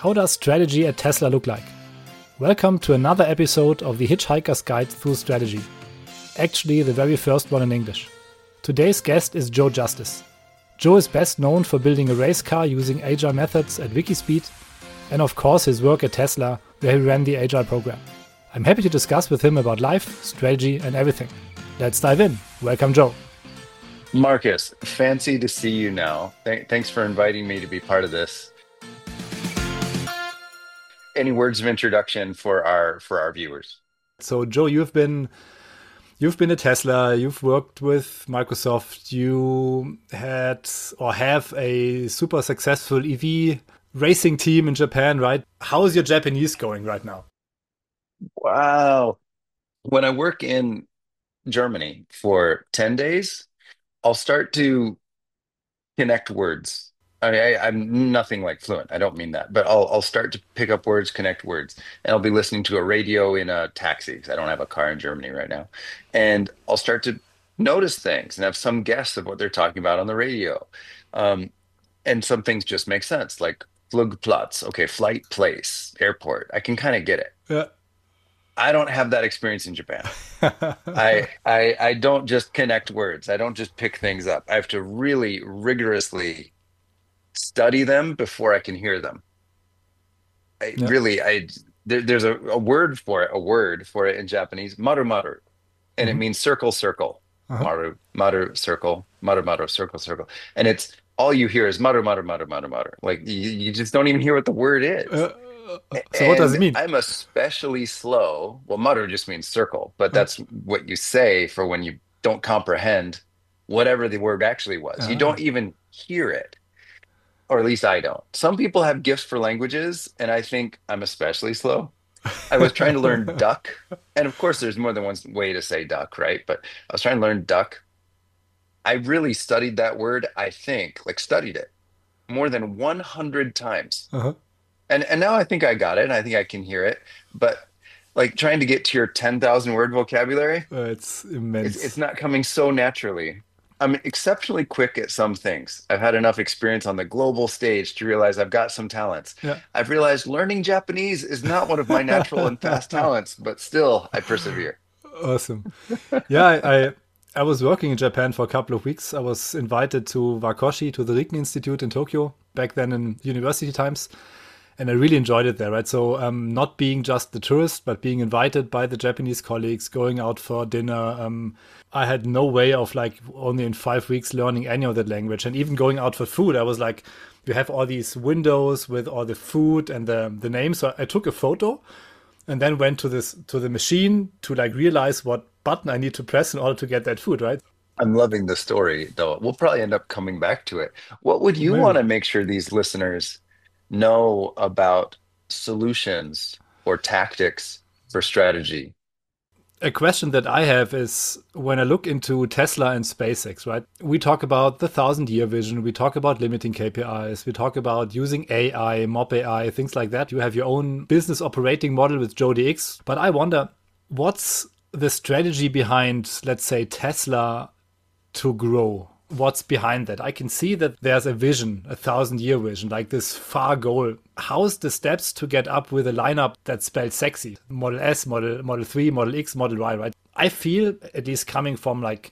How does strategy at Tesla look like? Welcome to another episode of the Hitchhiker's Guide Through Strategy. Actually, the very first one in English. Today's guest is Joe Justice. Joe is best known for building a race car using agile methods at Wikispeed, and of course his work at Tesla, where he ran the agile program. I'm happy to discuss with him about life, strategy, and everything. Let's dive in. Welcome, Joe. Marcus, fancy to see you now. Thanks for inviting me to be part of this. Any words of introduction for our viewers? So, Joe, you've been at Tesla. You've worked with Microsoft. You had or have a super successful EV racing team in Japan, right? How is your Japanese going right now? Wow. When I work in Germany for 10 days, I'll start to connect words. I'm nothing like fluent. I don't mean that, but I'll start to pick up words, connect words, and I'll be listening to a radio in a taxi because I don't have a car in Germany right now, and I'll start to notice things and have some guess of what they're talking about on the radio, um, and some things just make sense, like Flugplatz, okay, flight place, airport. I can kind of get it. Yeah. I don't have that experience in Japan. I don't just connect words. I don't just pick things up. I have to really rigorously study them before I can hear them. I Yeah. really, there's a word for it in Japanese, maru maru, and it Mhm. means circle, circle, Uh-huh. maru, maru, circle, maru, maru, circle, circle, and it's all you hear is maru, maru, maru, maru, maru. Like you just don't even hear what the word is. Uh, so what does it And mean? I'm especially slow. Well, maru just means circle, but Uh, that's what you say for when you don't comprehend whatever the word actually was. You ah. don't even hear it, or at least I don't. Some people have gifts for languages, and I think I'm especially slow. I was trying to learn duck, and of course, there's more than one way to say duck, right? But I was trying to learn duck. I really studied that word, I think, like studied it more than 100 times. Uh-huh. And now I think I got it, and I think I can hear it. But like trying to get to your 10,000 word vocabulary, It's it's immense. not coming so naturally. I'm exceptionally quick at some things. I've had enough experience on the global stage to realize I've got some talents. Yeah. I've realized learning Japanese is not one of my natural and fast talents, but still I persevere. Awesome. Yeah, I was working in Japan for a couple of weeks. I was invited to Wakoshi, to the Rigni Institute in Tokyo, back then in university times. And I really enjoyed it there, right? So not being just the tourist, but being invited by the Japanese colleagues, going out for dinner. I had no way of like only in 5 weeks learning any of that language. And even going out for food, I was like, you have all these windows with all the food and the names. So I took a photo and then went to the machine to like realize what button I need to press in order to get that food, right? I'm loving the story, though. We'll probably end up coming back to it. What would you want Maybe. to make sure these listeners know about solutions or tactics for strategy? A question that I have is when I look into Tesla and SpaceX, right? We talk about the 1,000-year vision, we talk about limiting KPIs, we talk about using AI, mob AI, things like that. You have your own business operating model with Joe DX. But I wonder, what's the strategy behind, let's say, Tesla to grow? What's behind that? I can see that there's a vision, a 1,000-year vision, like this far goal. How's the steps to get up with a lineup that spells sexy? Model S, Model 3, Model X, Model Y, right? I feel, at least coming from like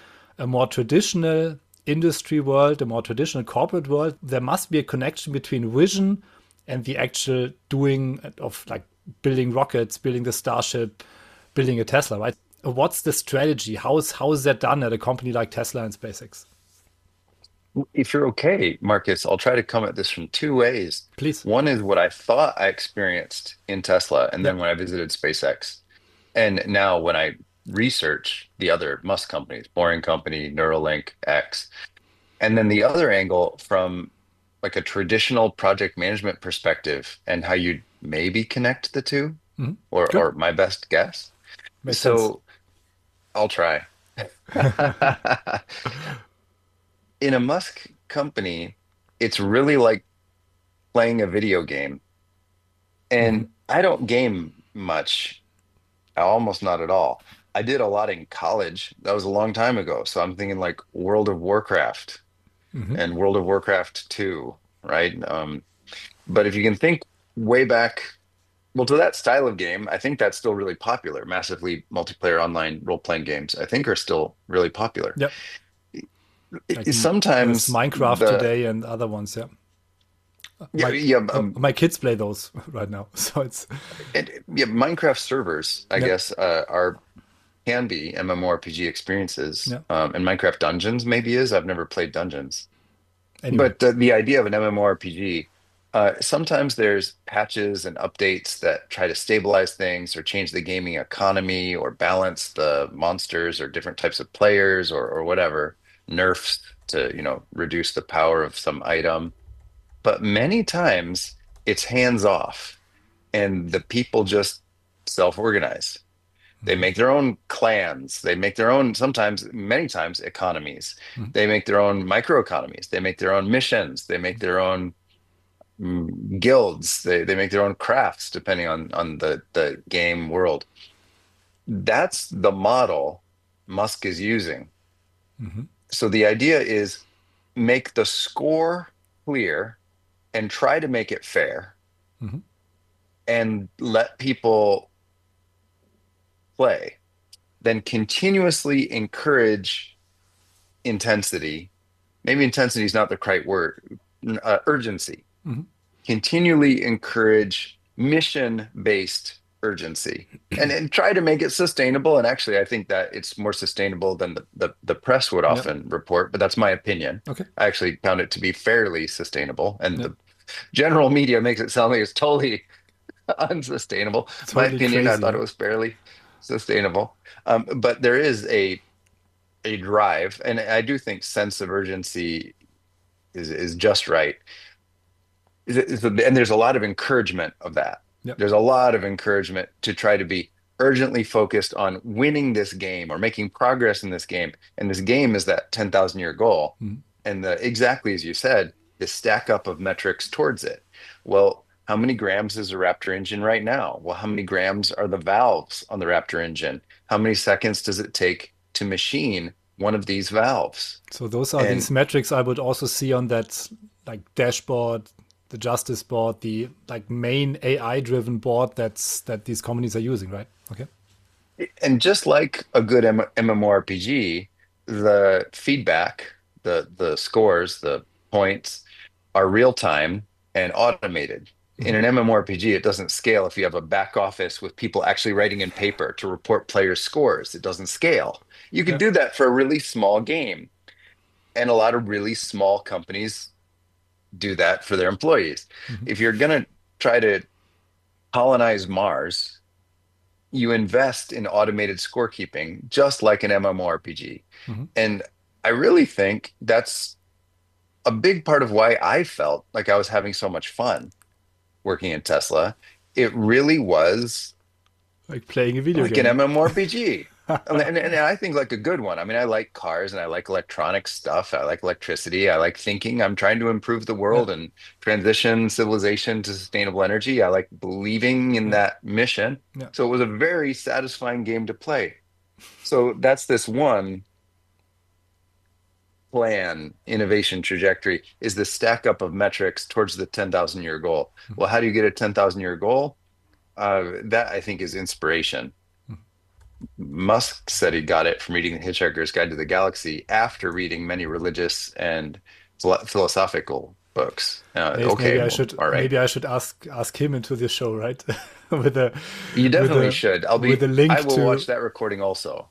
a more traditional industry world, a more traditional corporate world, there must be a connection between vision and the actual doing of like building rockets, building the Starship, building a Tesla, right? What's the strategy? How is that done at a company like Tesla and SpaceX? If you're okay, Marcus, I'll try to come at this from two ways. Please. One is what I thought I experienced in Tesla, and Yeah. then when I visited SpaceX. And now when I research the other Musk companies, Boring Company, Neuralink, X, and then the other angle from like a traditional project management perspective and how you maybe connect the two, Mhm. or Good. my best guess. Makes sense. So I'll try. In a Musk company, it's really like playing a video game. Mhm. And I don't game much, almost not at all. I did a lot in college. That was a long time ago. So I'm thinking like World of Warcraft Mhm. and World of Warcraft 2, right? But if you can think way back, well, to that style of game, I think that's still really popular. Massively multiplayer online role-playing games, I think, are still really popular. Yep. Like there's Sometimes Minecraft today and other ones. Yeah. yeah, My yeah, my kids play those right now, so it's yeah, Minecraft servers, I yep. guess, are can be MMORPG experiences, Yeah. and Minecraft Dungeons maybe is. I've never played Dungeons. Anyway. But the idea of an MMORPG, sometimes there's patches and updates that try to stabilize things or change the gaming economy or balance the monsters or different types of players or whatever, nerfs to, reduce the power of some item. But many times it's hands off and the people just self-organize. They Mhm. make their own clans. They make their own, sometimes, many times, economies. Mhm. They make their own microeconomies. They make their own missions. They make their own guilds. They make their own crafts, depending on the game world. That's the model Musk is using. Mhm. So the idea is make the score clear and try to make it fair Mhm. and let people play. Then continuously encourage intensity. Maybe intensity is not the right word. Urgency. Mhm. Continually encourage mission-based urgency and try to make it sustainable. And actually, I think that it's more sustainable than the press would Yep. often report, but that's my opinion. Okay. I actually found it to be fairly sustainable, and Yep. the general media makes it sound like it's totally unsustainable. My Totally opinion, I crazy. thought Yeah. it was fairly sustainable. But there is a drive, and I do think sense of urgency is just right. And there's a lot of encouragement of that. Yep. There's a lot of encouragement to try to be urgently focused on winning this game or making progress in this game. And this game is that 10,000 year goal. Mhm. And exactly as you said, the stack up of metrics towards it. Well, how many grams is a Raptor engine right now? Well, how many grams are the valves on the Raptor engine? How many seconds does it take to machine one of these valves? So those are these And metrics I would also see on that like dashboard, the justice board, the like main AI driven board that these companies are using, right? Okay. And just like a good MMORPG, the feedback, the scores, the points are real time and automated. In Hmm. an MMORPG, it doesn't scale if you have a back office with people actually writing in paper to report players' scores. It doesn't scale. You could Yeah. do that for a really small game, and a lot of really small companies do that for their employees. Hmm. If you're going to try to colonize Mars, you invest in automated scorekeeping, just like an MMORPG. Hmm. And I really think that's a big part of why I felt like I was having so much fun working in Tesla. It really was Like playing a video like an game. MMORPG. And I think like a good one. I mean, I like cars and I like electronic stuff. I like electricity. I like thinking. I'm trying to improve the Yeah. world and transition civilization to sustainable energy. I like believing in Yeah. that mission. Yeah. So it was a very satisfying game to play. So that's this one plan, innovation trajectory is the stack up of metrics towards the 10,000 year goal. Well, how do you get a 10,000 year goal? That I think is inspiration. Musk said he got it from reading The Hitchhiker's Guide to the Galaxy after reading many religious and philosophical books. Maybe Okay, I well, should all right. ask him into this show, right? with a You with definitely a should. with a I link will watch to that recording also.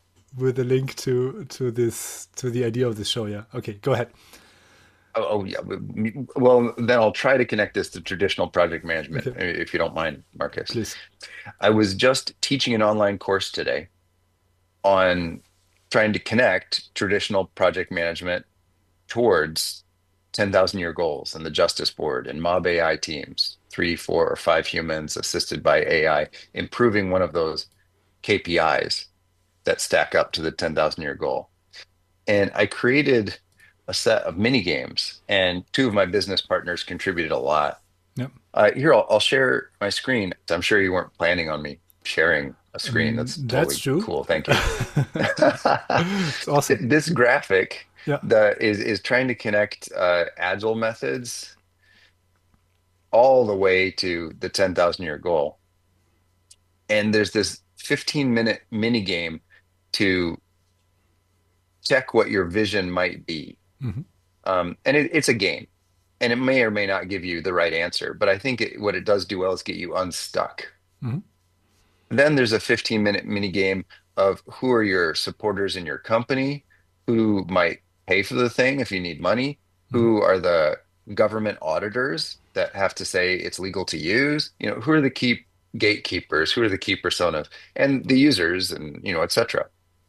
to the idea of the show. Yeah. Okay. Go ahead. Yeah. Well, then I'll try to connect this to traditional project management, Okay. if you don't mind, Marcus. Please. I was just teaching an online course today on trying to connect traditional project management towards 10,000 year goals and the Justice Board and Mob AI teams, 3, 4, or 5 humans assisted by AI, improving one of those KPIs that stack up to the 10,000 year goal. And I created a set of mini games, and two of my business partners contributed a lot. Yeah. Here, I'll share my screen. I'm sure you weren't planning on me sharing a screen. That's That's totally true. cool. Thank you. It's awesome. This graphic Yeah. that is trying to connect agile methods all the way to the 10,000 year goal. And there's this 15-minute mini game to check what your vision might be. Hmm. And it's a game, and it may or may not give you the right answer, but I think what it does do well is get you unstuck. Hmm. Then there's a 15-minute mini game of who are your supporters in your company, who might pay for the thing if you need money, Hmm. who are the government auditors that have to say it's legal to use, who are the key gatekeepers, who are the key personas, and the users, and etc.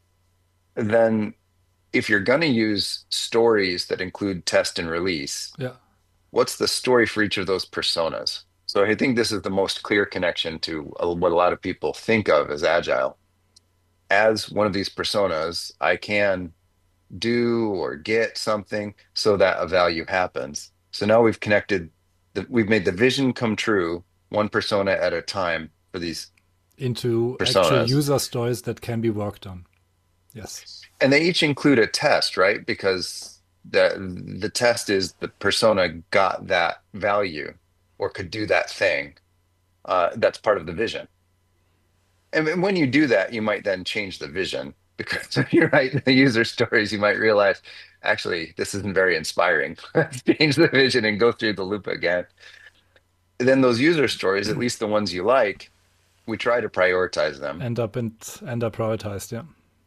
Then if you're going to use stories that include test and release, Yeah. what's the story for each of those personas? So I think this is the most clear connection to what a lot of people think of as agile. As one of these personas, I can do or get something so that a value happens. So now we've made the vision come true, one persona at a time for these Into actual personas. user stories that can be worked on. Yes. And they each include a test, right? Because the test is the persona got that value or could do that thing. That's part of the vision. And when you do that, you might then change the vision because if you write the user stories, you might realize, actually, this isn't very inspiring. Let's change the vision and go through the loop again. Then those user stories, at least the ones you like, we try to prioritize them. End up prioritized. Yeah.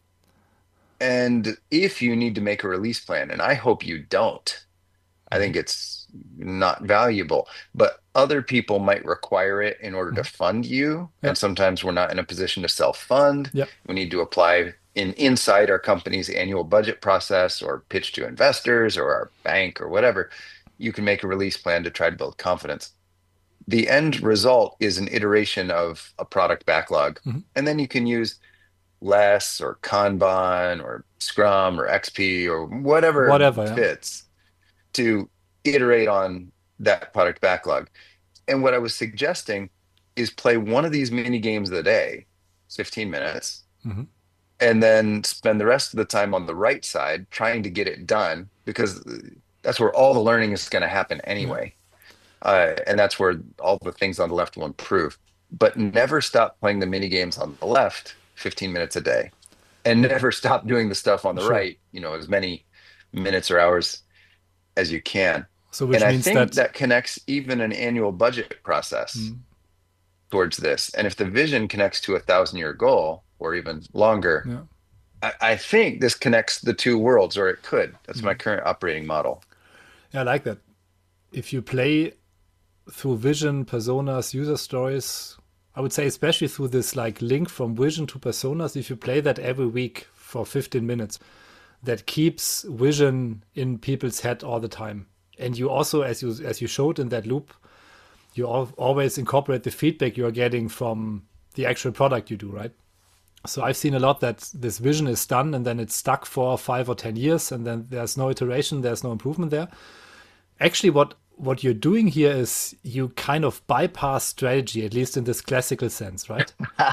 And if you need to make a release plan, and I hope you don't, I Hmm. think it's not valuable, but other people might require it in order to Hmm. fund you. Yeah. And sometimes we're not in a position to self-fund. Yeah. We need to apply inside our company's annual budget process or pitch to investors or our bank or whatever. You can make a release plan to try to build confidence. The end result is an iteration of a product backlog. Hmm. And then you can use less or Kanban or Scrum or XP or whatever Whatever. Yeah. fits to iterate on that product backlog. And what I was suggesting is play one of these mini games a day, 15 minutes, Hmm. and then spend the rest of the time on the right side trying to get it done because that's where all the learning is going to happen Yeah. anyway. And that's where all the things on the left will improve. But never stop playing the mini games on the left 15 minutes a day and never stop doing the stuff on the Sure. right, as many minutes or hours as you can. So And which I means think that. that connects even an annual budget process Mm, towards this. And if the vision connects to 1,000 year goal or even longer, yeah. I think this connects the two worlds, or it could. That's my Mm. current operating model. Yeah, I like that. If you play through vision, personas, user stories, I would say especially through this like link from vision to personas, if you play that every week for 15 minutes, that keeps vision in people's head all the time. And you also, as you showed in that loop, you always incorporate the feedback you are getting from the actual product you do, right? So I've seen a lot that this vision is done and then it's stuck for 5 or 10 years, and then there's no iteration, there's no improvement there. Actually, what you're doing here is you kind of bypass strategy, at least in this classical sense, right?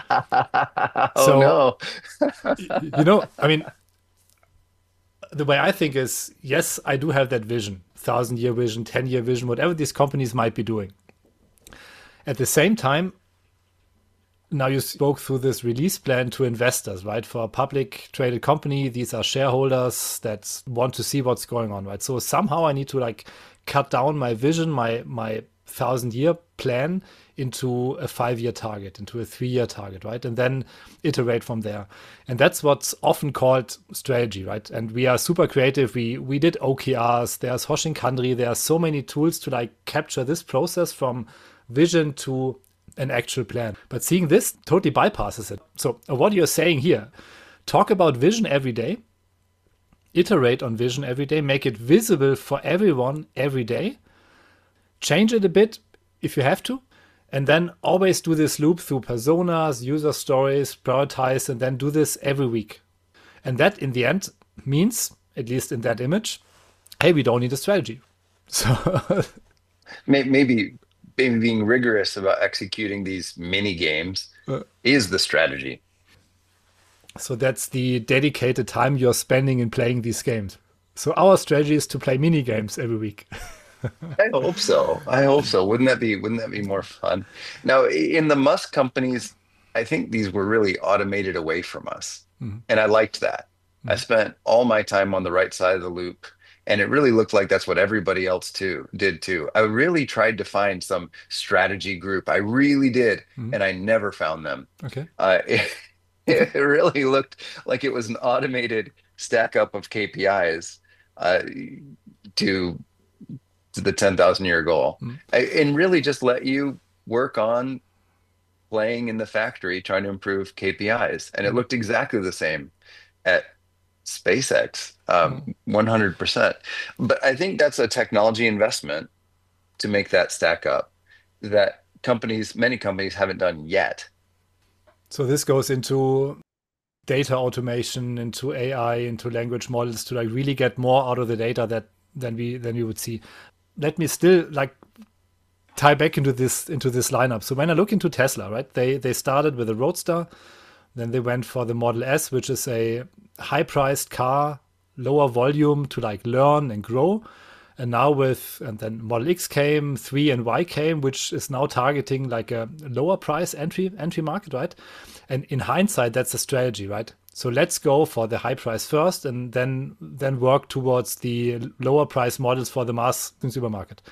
Oh So no. I mean, the way I think is, yes, I do have that vision, 1,000 year vision, 10-year vision, whatever these companies might be doing. At the same time, now you spoke through this release plan to investors, right? For a public traded company, these are shareholders that want to see what's going on, right? So somehow I need to like cut down my vision, my 1,000-year plan into a 5-year target, into a 3-year target, right? And then iterate from there. And that's what's often called strategy, right? And we are super creative. We did OKRs, there's Hoshin Kanri, there are so many tools to like capture this process from vision to an actual plan. But seeing this totally bypasses it. So what you're saying here, talk about vision every day, iterate on vision every day, make it visible for everyone every day, change it a bit if you have to, and then always do this loop through personas, user stories, prioritize, and then do this every week. And that in the end means, at least in that image, hey, we don't need a strategy. So Maybe being rigorous about executing these mini games is the strategy. So that's the dedicated time you're spending in playing these games. So our strategy is to play mini games every week. I hope so. I hope so. Wouldn't that be more fun? Now, in the Musk companies, I think these were really automated away from us. Mhm, And I liked that. I mhm, spent all my time on the right side of the loop, and it really looked like that's what everybody else too did too. I really tried to find some strategy group. I really did, mhm. and I never found them. Okay. It, it really looked like it was an automated stack up of KPIs to the 10,000 year goal, Mhm, and really just let you work on playing in the factory, trying to improve KPIs. And it mhm, looked exactly the same at SpaceX, mhm. 100%. But I think that's a technology investment to make that stack up that many companies haven't done yet. So this goes into data automation, into AI, into language models to like really get more out of the data that than we would see. Let me still like tie back into this lineup. So when I look into Tesla, right, they started with a Roadster, then they went for the Model S, which is a high priced car, lower volume to like learn and grow. And now and then Model X came, 3 and Y came, which is now targeting like a lower price entry market, right? And in hindsight, that's a strategy, right? So let's go for the high price first and then work towards the lower price models for the mass consumer market.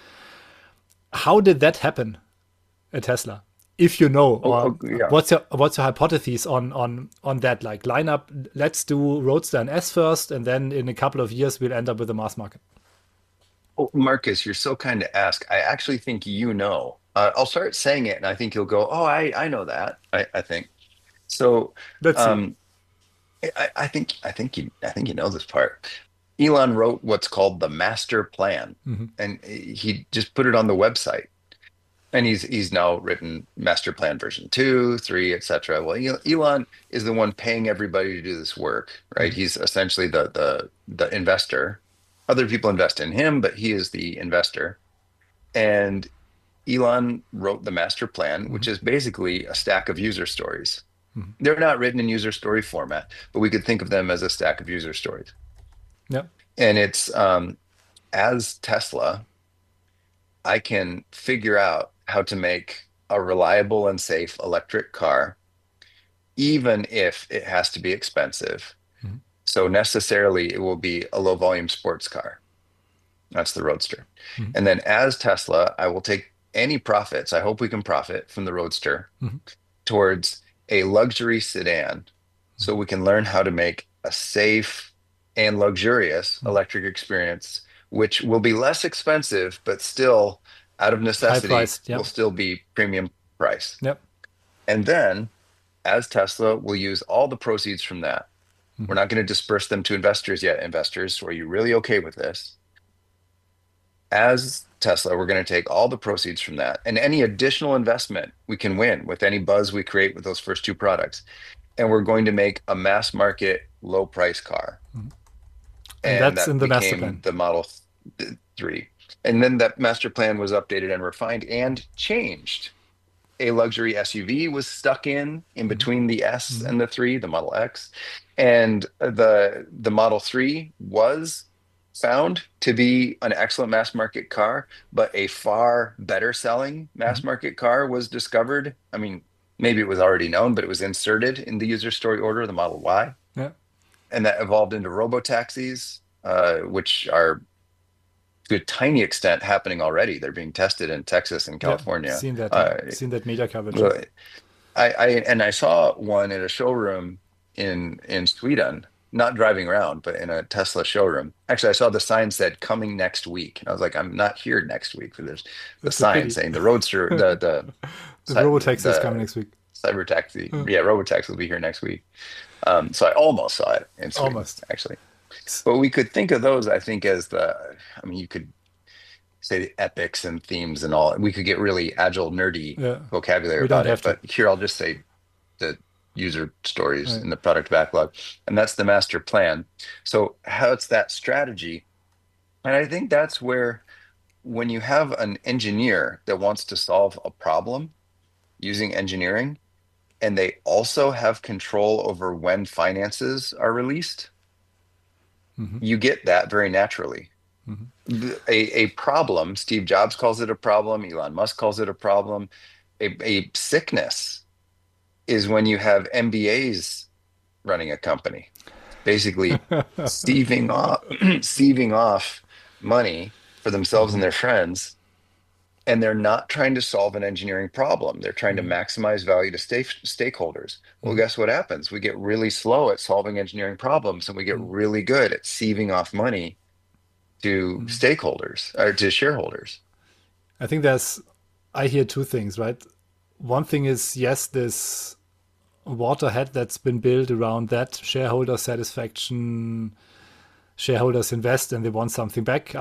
How did that happen at Tesla? If you know, Oh, or oh, yeah. what's your hypothesis on that like lineup? Let's do Roadster and S first, and then in a couple of years we'll end up with the mass market. Oh, Marcus, you're so kind to ask. I actually think you know. I'll start saying it, and I think you'll go, "Oh, I know that." I think so. Let's see. Um, I think you know this part. Elon wrote what's called the master plan, Hmm. and he just put it on the website. And he's now written master plan version 2, 3, etc. Well, Elon is the one paying everybody to do this work, right? Hmm. He's essentially the investor. Other people invest in him, but he is the investor. And Elon wrote the master plan, Hmm. which is basically a stack of user stories. Hmm. They're not written in user story format, but we could think of them as a stack of user stories. Yeah. And it's as Tesla, I can figure out how to make a reliable and safe electric car, even if it has to be expensive. Hmm. So necessarily, it will be a low volume sports car. That's the Roadster. Hmm. And then as Tesla, I will take any profits. I hope we can profit from the Roadster Hmm. towards a luxury sedan so we can learn how to make a safe and luxurious Hmm. electric experience, which will be less expensive, but still, out of High necessity, priced. Yeah. will still be premium price. Yeah. And then, as Tesla, we'll use all the proceeds from that. We're Hmm. not going to disperse them to investors yet. Investors, are you really okay with this? As Tesla, we're going to take all the proceeds from that and any additional investment we can win with any buzz we create with those first two products. And we're going to make a mass market low price car. Hmm. And And that's in that the master plan. became the Model 3. And then that master plan was updated and refined and changed. A luxury SUV was stuck in Hmm. between the S Hmm. and the 3, the Model X. And the Model 3 was found to be an excellent mass market car, but a far better selling Hmm. mass market car was discovered. I mean, maybe it was already known, but it was inserted in the user story order, the Model Y, Yeah. and that evolved into robotaxis, which are to a tiny extent happening already. They're being tested in Texas and Yeah. California. Seen that. Yeah. Uh, Seen that media coverage. Yeah. well, I saw one at a showroom in Sweden, not driving around, but in a Tesla showroom. Actually, I saw the sign said coming next week. And I was like, I'm not here next week. So there's the That's a sign pity. saying the Roadster, The Robotaxi is coming the next week. cyber taxi, Uh, yeah, Robotaxi will be here next week. So I almost saw it in Sweden, Almost. actually. But we could think of those, I think, as I mean, you could say the epics and themes and all. We could get really agile, nerdy Yeah. vocabulary We don't about have it. to. But here, I'll just say the user stories Right. in the product backlog, and that's the master plan. So how it's that strategy, and I think that's where when you have an engineer that wants to solve a problem using engineering, and they also have control over when finances are released, Hmm. you get that very naturally. A problem, Steve Jobs calls it a problem, Elon Musk calls it a problem. A sickness is when you have MBAs running a company, basically sieving off sieving off money for themselves and their friends, and they're not trying to solve an engineering problem. They're trying to maximize value to stakeholders. Well, guess what happens? We get really slow at solving engineering problems, and we get really good at sieving off money to stakeholders or to shareholders. I think I hear two things, right? One thing is, yes, this waterhead that's been built around that shareholder satisfaction, shareholders invest and they want something back.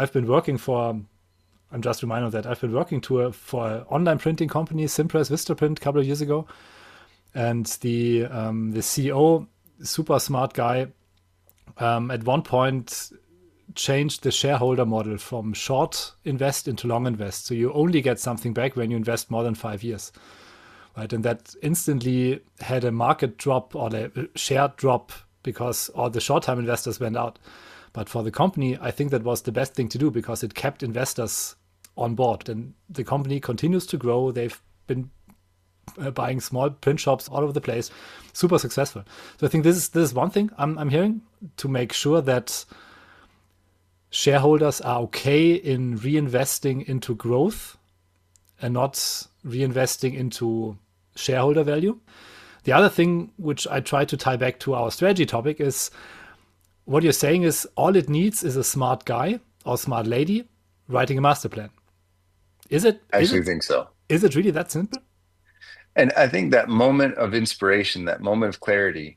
I'm just reminded of that. I've been working for an online printing company, Simpress Vistaprint, a couple of years ago. And the CEO, super smart guy, at one point changed the shareholder model from short invest into long invest. So you only get something back when you invest more than 5 years. Right, and that instantly had a market drop or a share drop because all the short-term investors went out. But for the company, I think that was the best thing to do because it kept investors on board. And the company continues to grow. They've been buying small print shops all over the place, super successful. So I think this is one thing I'm hearing, to make sure that shareholders are okay in reinvesting into growth and not reinvesting into shareholder value. The other thing, which I try to tie back to our strategy topic, is what you're saying is all it needs is a smart guy or smart lady writing a master plan. Is it? I actually think so. Is it really that simple? And I think that moment of inspiration, that moment of clarity,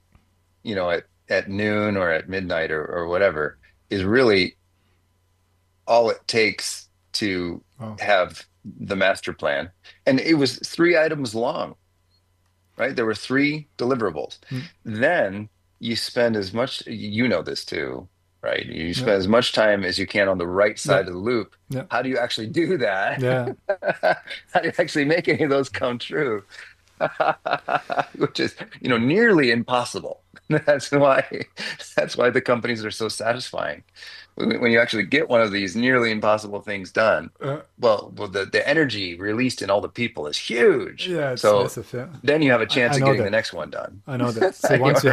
at noon or at midnight or whatever, is really all it takes to have the master plan. And it was 3 items long, right? There were 3 deliverables. Then you spend as much, this too, right? You spend as much time as you can on the right side of the loop. How do you actually do that? How do you actually make any of those come true? Which is, nearly impossible. That's why the companies are so satisfying. When you actually get one of these nearly impossible things done, the energy released in all the people is huge. Yeah, it's so massive. Yeah. Then you have a chance I of know getting that. the next one done. I know that. So once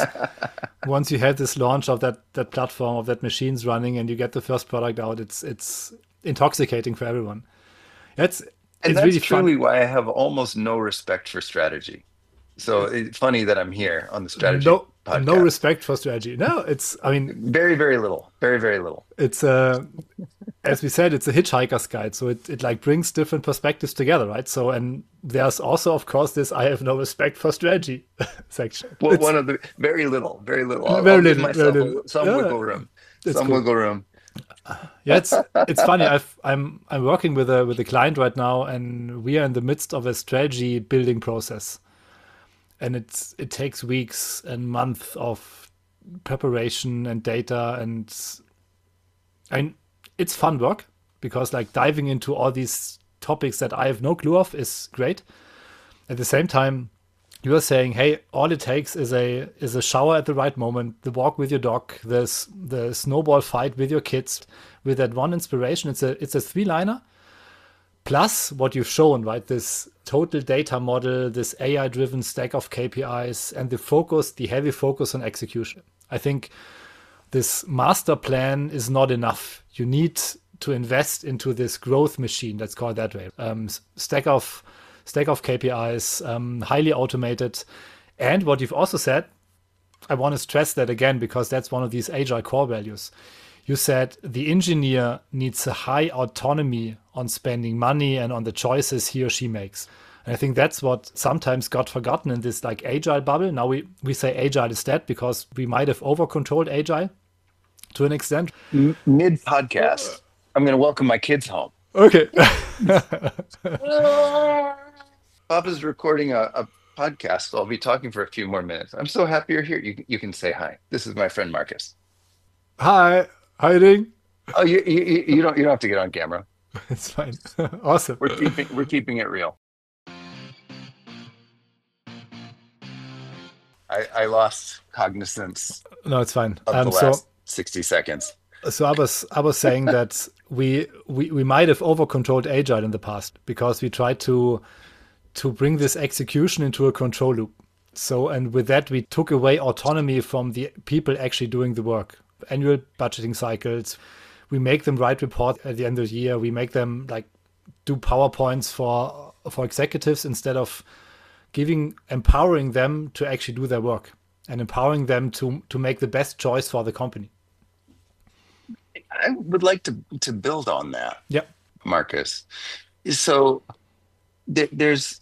you had this launch of that platform, of that machines running, and you get the first product out, it's intoxicating for everyone. It's that's really truly fun. why I have almost no respect for strategy. So it's funny that I'm here on the strategy No podcast. respect for strategy. No, Very, very little. Very, very little. It's as we said, it's a hitchhiker's guide. So it like brings different perspectives together, right? So, and there's also, of course, this I have no respect for strategy section. Well, one of the very little. I'll give myself some wiggle room. Some wiggle room. Yeah, it's funny. I'm working with a client right now, and we are in the midst of a strategy building process. And it takes weeks and months of preparation and data, and it's fun work because like diving into all these topics that I have no clue of is great. At the same time, you are saying, hey, all it takes is a shower at the right moment, the walk with your dog, the snowball fight with your kids, with that one inspiration. It's a 3-liner. Plus what you've shown, right? This total data model, this AI-driven stack of KPIs, and the heavy focus on execution. I think this master plan is not enough. You need to invest into this growth machine, let's call it that way. Stack of KPIs, highly automated. And what you've also said, I want to stress that again, because that's one of these agile core values. You said the engineer needs a high autonomy on spending money and on the choices he or she makes. And I think that's what sometimes got forgotten in this like agile bubble. Now we say agile is dead because we might have over-controlled agile to an extent. Mid-podcast, I'm going to welcome my kids home. Okay. Papa's recording a podcast, so I'll be talking for a few more minutes. I'm so happy you're here. You can say hi. This is my friend Marcus. Hi. How you doing? Oh, you don't have to get on camera. It's fine. Awesome. We're keeping it real. I lost cognizance. No, it's fine. Of the last 60 seconds. So I was saying that we might have over controlled agile in the past because we tried to bring this execution into a control loop. So, and with that, we took away autonomy from the people actually doing the work. Annual budgeting cycles, we make them write reports at the end of the year. We make them like do PowerPoints for executives instead of empowering them to actually do their work and empowering them to make the best choice for the company. I would like to build on that, Yeah. Marcus. So there's,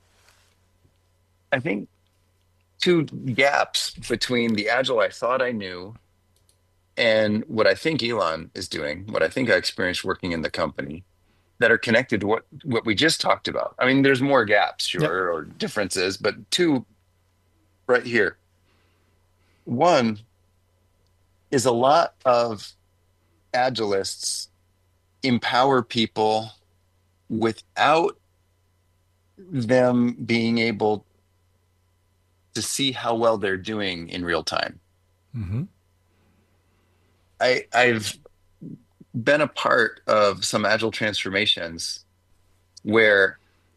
I think, two gaps between the agile I thought I knew and what I think Elon is doing, what I think I experienced working in the company, that are connected to what we just talked about. I mean, there's more gaps, Yeah. sure, or differences, but two right here. One is a lot of agilists empower people without them being able to see how well they're doing in real time. Mm-hmm. I've been a part of some agile transformations where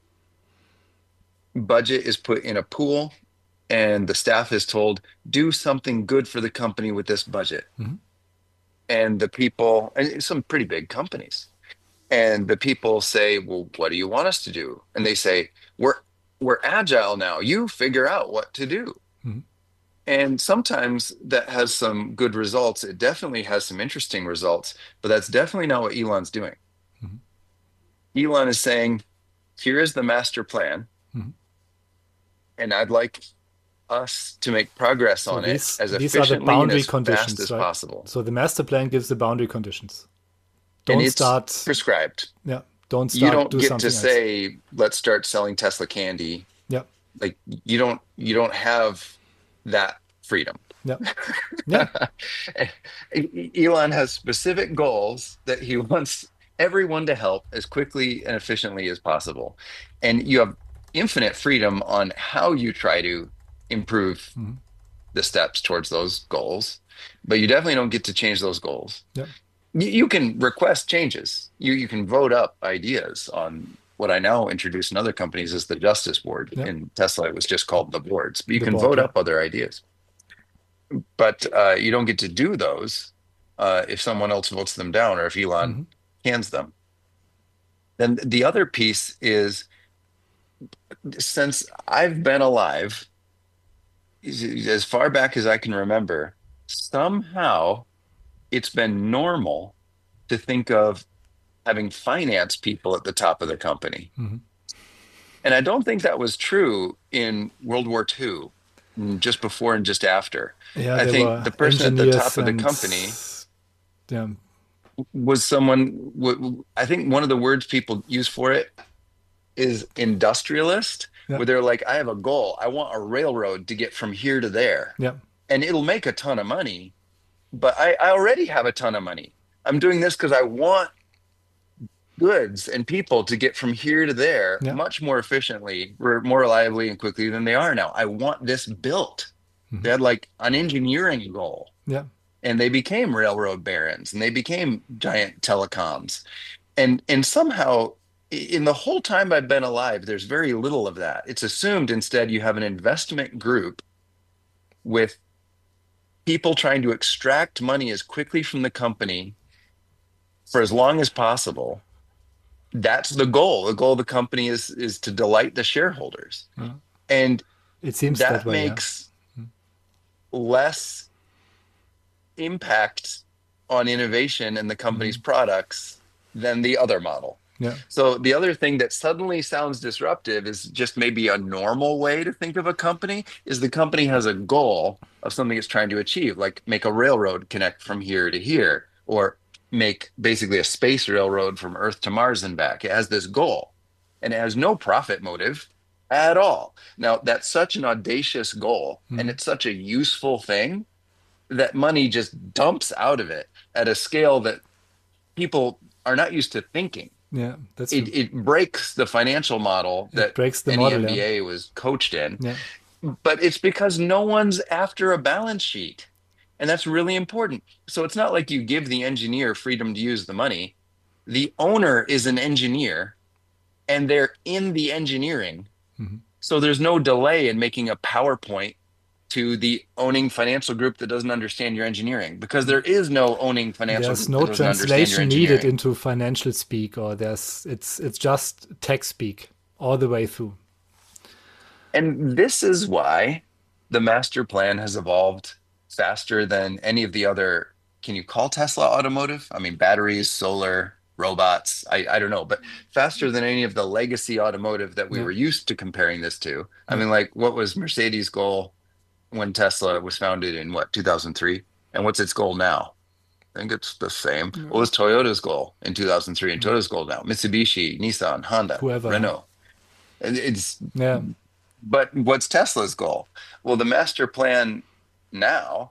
budget is put in a pool and the staff is told, do something good for the company with this budget. Mm-hmm. And the people, and some pretty big companies, and the people say, well, what do you want us to do? And they say, we're agile now. You figure out what to do. Mm-hmm. And sometimes that has some good results. It definitely has some interesting results, but that's definitely not what Elon's doing. Mm-hmm. Elon is saying, here is the master plan, Mm-hmm. and I'd like us to make progress So on it as these are the efficiently and boundary as fast conditions, as right? possible. So the master plan gives the boundary conditions. And Don't it's start, prescribed. yeah. Don't You start, don't do get to something else. say, let's start selling Tesla candy. Yeah. Like you don't have that freedom. Yeah. Yeah. Elon has specific goals that he wants everyone to help as quickly and efficiently as possible. And you have infinite freedom on how you try to improve Mm-hmm. the steps towards those goals, but you definitely don't get to change those goals. Yeah. You can request changes. You can vote up ideas on what I now introduce in other companies as the Justice Board. Yeah. In Tesla, it was just called the boards, but you The can board, vote yeah. up other ideas. But you don't get to do those if someone else votes them down or if Elon Mm-hmm. cans them. Then the other piece is, since I've been alive, as far back as I can remember, somehow it's been normal to think of having finance people at the top of the company. Mm-hmm. And I don't think that was true in World War II, just before and just after. Yeah, I there think were the person at the engineers top of the and company yeah. was someone, I think one of the words people use for it is industrialist, Yeah. where they're like, I have a goal. I want a railroad to get from here to there. Yeah. And it'll make a ton of money, but I already have a ton of money. I'm doing this because I want goods and people to get from here to there Yeah. much more efficiently, more reliably and quickly than they are now. I want this built. Mm-hmm. They had like an engineering goal, Yeah. and they became railroad barons and they became giant telecoms. And somehow in the whole time I've been alive, there's very little of that. It's assumed instead you have an investment group with people trying to extract money as quickly from the company for as long as possible. That's the goal. The goal of the company is to delight the shareholders. Yeah. And It seems that that way. Yeah. makes less impact on innovation and the company's products than the other model. Yeah. So the other thing that suddenly sounds disruptive is just maybe a normal way to think of a company is the company has a goal of something it's trying to achieve, like make a railroad connect from here to here, or make basically a space railroad from Earth to Mars and back. It has this goal, and it has no profit motive at all. Now, that's such an audacious goal, and it's such a useful thing that money just dumps out of it at a scale that people are not used to thinking. Yeah. That's It breaks the financial model it that breaks the any model. Yeah. MBA was coached in, Yeah. but it's because no one's after a balance sheet. And that's really important. So it's not like you give the engineer freedom to use the money. The owner is an engineer and they're in the engineering. Mhm. So there's no delay in making a PowerPoint to the owning financial group that doesn't understand your engineering because there is no owning financial There's group that no doesn't understand your translation needed engineering. into financial speak, or it's just tech speak all the way through. And this is why the master plan has evolved faster than any of the other. Can you call Tesla automotive? I mean, batteries, solar, robots, I don't know, but faster than any of the legacy automotive that we Yeah, were used to comparing this to. I yeah. mean, like, what was Mercedes' goal when Tesla was founded in what, 2003? And what's its goal now? I think it's the same. What was Toyota's goal in 2003 and Toyota's goal now? Mitsubishi, Nissan, Honda, Whoever. Renault. And it's Yeah, but what's Tesla's goal? Well, the master plan now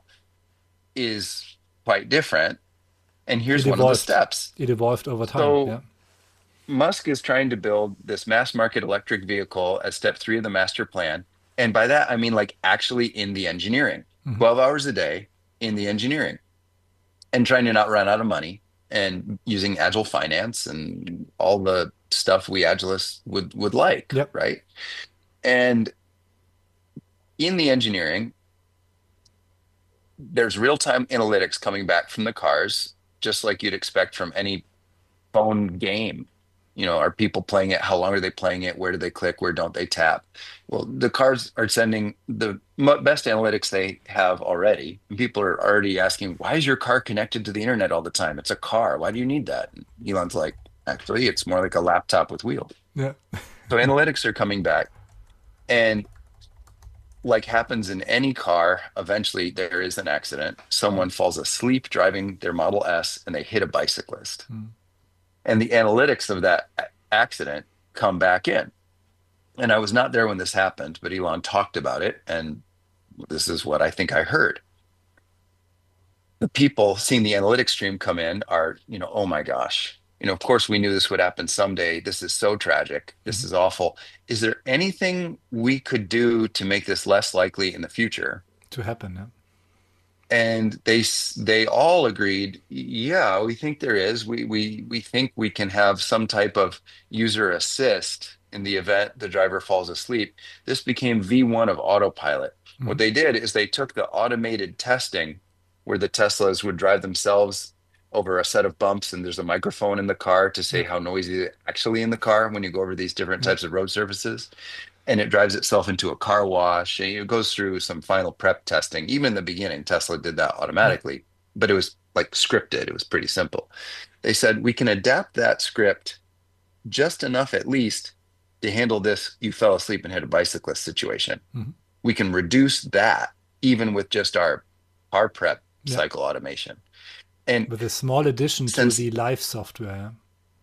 is quite different. And it here's one of the evolved. steps. It evolved over time. So Yeah. Musk is trying to build this mass market electric vehicle as step three of the master plan. And by that, I mean like actually in the engineering, Mhm. 12 hours a day in the engineering and trying to not run out of money and using agile finance and all the stuff we agilists would like, Yep. right? And in the engineering, there's real-time analytics coming back from the cars, just like you'd expect from any phone game. Are people playing it? How long are they playing it? Where do they click? Where don't they tap? Well, the cars are sending the best analytics they have already. And people are already asking, why is your car connected to the internet all the time? It's a car. Why do you need that? And Elon's like, actually, it's more like a laptop with wheels. Yeah. So analytics are coming back. And like happens in any car, eventually there is an accident. Someone falls asleep driving their Model S and they hit a bicyclist. Mm. And the analytics of that accident come back in. And I was not there when this happened, but Elon talked about it. And this is what I think I heard. The people seeing the analytics stream come in are, oh my gosh. Of course, we knew this would happen someday. This is so tragic. This Mhm. is awful. Is there anything we could do to make this less likely in the future? To happen. Yeah. And they all agreed, yeah, we think there is. We think we can have some type of user assist in the event the driver falls asleep. This became V1 of autopilot. What Mhm. they did is they took the automated testing where the Teslas would drive themselves over a set of bumps, and there's a microphone in the car to say Yeah. how noisy it actually in the car when you go over these different Yeah. types of road surfaces, and it drives itself into a car wash and it goes through some final prep testing. Even in the beginning, Tesla did that Yeah. automatically, but it was like scripted. It was pretty simple. They said we can adapt that script just enough at least to handle this you fell asleep and hit a bicyclist situation. Mhm. We can reduce that even with just our car prep Yeah. cycle automation. And With a small addition to since the live software. Yeah.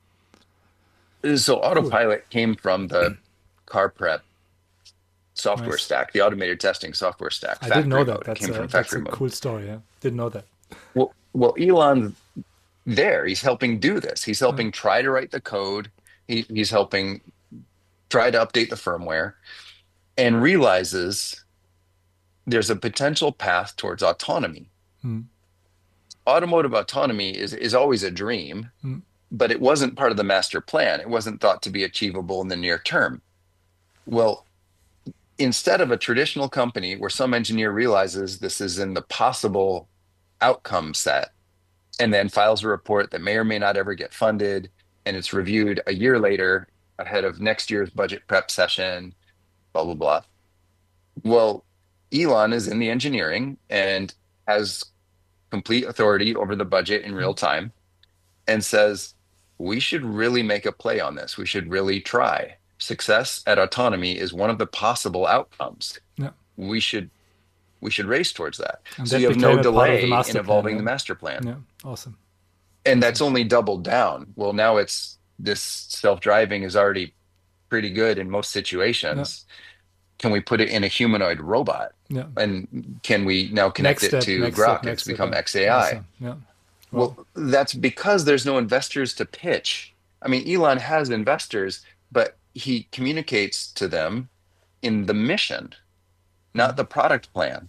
so Cool. autopilot came from the car prep software Nice. stack, the automated testing software stack, I didn't know factory that. mode. It came from That's factory a mode. cool story. Yeah. Didn't know that. Well, Elon's there. He's helping do this. He's Yeah. helping try to write the code. He's helping try to update the firmware and realizes there's a potential path towards autonomy. Mm. Automotive autonomy is always a dream, Mm. but it wasn't part of the master plan. It wasn't thought to be achievable in the near term. Well, instead of a traditional company where some engineer realizes this is in the possible outcome set and then files a report that may or may not ever get funded, and it's reviewed a year later ahead of next year's budget prep session, blah, blah, blah. Well, Elon is in the engineering and has complete authority over the budget in real Mm. time and says, we should really make a play on this. We should really try. Success at autonomy is one of the possible outcomes. Yeah. We should race towards that. And So that you have no became a part of the delay in master plan. evolving Yeah. the master plan. Yeah. Awesome. And that's Awesome. only doubled down. Well, now it's this self-driving is already pretty good in most Yeah. situations. Can we put it in a humanoid robot? Yeah. And can we now connect Next it step. to Next step. Grok? Next It's step. become Yeah. XAI. Awesome. Yeah. Well. Well, that's because there's no investors to pitch. I mean, Elon has investors, but he communicates to them in the mission, not Mm. the product plan.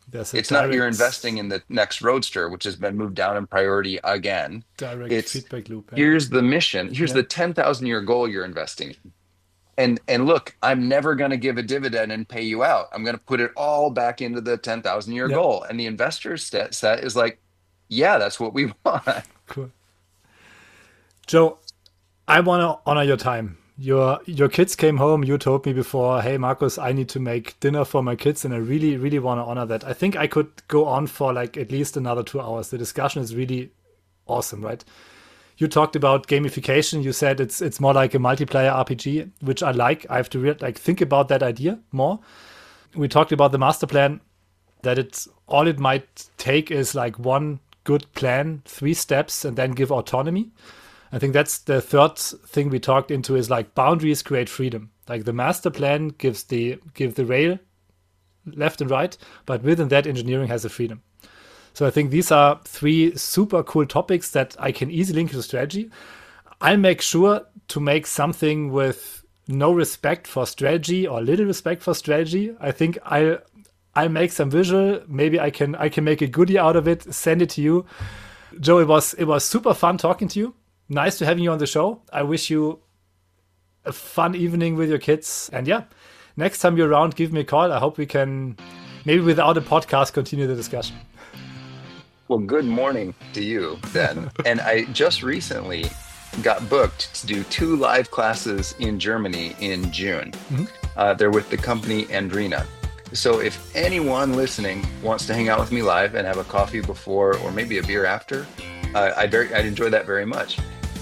There's a It's not you're investing in the next Roadster, which has been moved down in priority again. direct It's feedback loop. here's the mission, here's Yeah. the 10,000 year goal you're investing in. And look, I'm never going to give a dividend and pay you out. I'm going to put it all back into the 10,000 year Yeah. goal. And the investor set is like, yeah, that's what we want. Cool. Joe, I want to honor your time. Your kids came home. You told me before, hey, Marcus, I need to make dinner for my kids. And I really, really want to honor that. I think I could go on for like at least another 2 hours. The discussion is really awesome, right? You talked about gamification. You said it's more like a multiplayer RPG, which I like. I have to think about that idea more. We talked about the master plan, that it's all it might take is like one good plan, 3 steps, and then give autonomy. I think that's the third thing we talked into is like boundaries create freedom. Like the master plan give the rail left and right, but within that engineering has a freedom. So I think these are 3 super cool topics that I can easily link to strategy. I'll make sure to make something with no respect for strategy or little respect for strategy. I think I'll make some visual. Maybe I can make a goodie out of it, send it to you. Joe, it was super fun talking to you. Nice to having you on the show. I wish you a fun evening with your kids. And yeah, next time you're around, give me a call. I hope we can, maybe without a podcast, continue the discussion. Well, good morning to you then. And I just recently got booked to do 2 live classes in Germany in June. They're with the company Andrina. So if anyone listening wants to hang out with me live and have a coffee before or maybe a beer after, I'd enjoy that very much.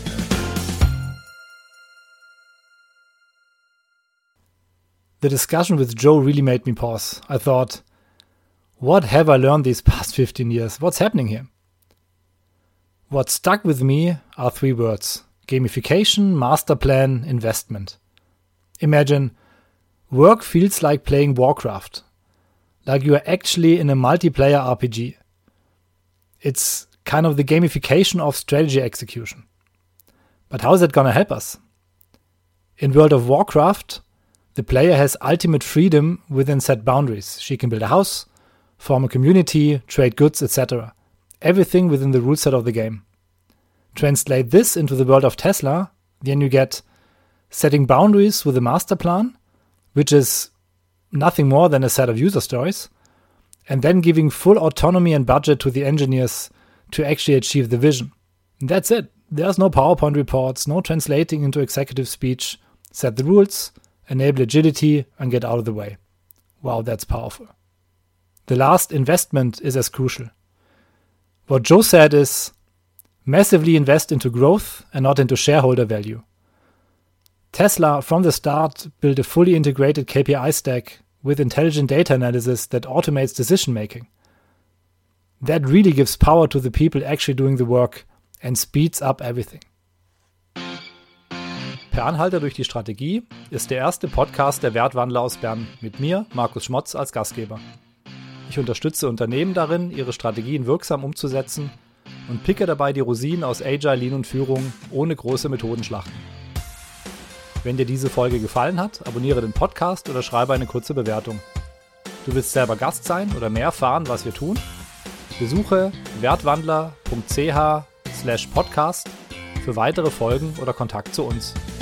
The discussion with Joe really made me pause. I thought, what have I learned these past 15 years? What's happening here? What stuck with me are 3 words: gamification, master plan, investment. Imagine, work feels like playing Warcraft, like you are actually in a multiplayer RPG. It's kind of the gamification of strategy execution. But how is that going to help us? In World of Warcraft, the player has ultimate freedom within set boundaries. She can build a house, form a community, trade goods, etc. Everything within the rule set of the game. Translate this into the world of Tesla, then you get setting boundaries with a master plan, which is nothing more than a set of user stories, and then giving full autonomy and budget to the engineers to actually achieve the vision. And that's it. There's no PowerPoint reports, no translating into executive speech. Set the rules, enable agility, and get out of the way. Wow, that's powerful. The last, investment, is as crucial. What Joe said is, massively invest into growth and not into shareholder value. Tesla, from the start, built a fully integrated KPI stack with intelligent data analysis that automates decision making. That really gives power to the people actually doing the work and speeds up everything. Per Anhalter durch die Strategie ist der erste Podcast der Wertwandler aus Bern mit mir, Markus Schmotz, als Gastgeber. Ich unterstütze Unternehmen darin, ihre Strategien wirksam umzusetzen und picke dabei die Rosinen aus Agile, Lean und Führung ohne große Methodenschlachten. Wenn dir diese Folge gefallen hat, abonniere den Podcast oder schreibe eine kurze Bewertung. Du willst selber Gast sein oder mehr erfahren, was wir tun? Besuche wertwandler.ch/podcast für weitere Folgen oder Kontakt zu uns.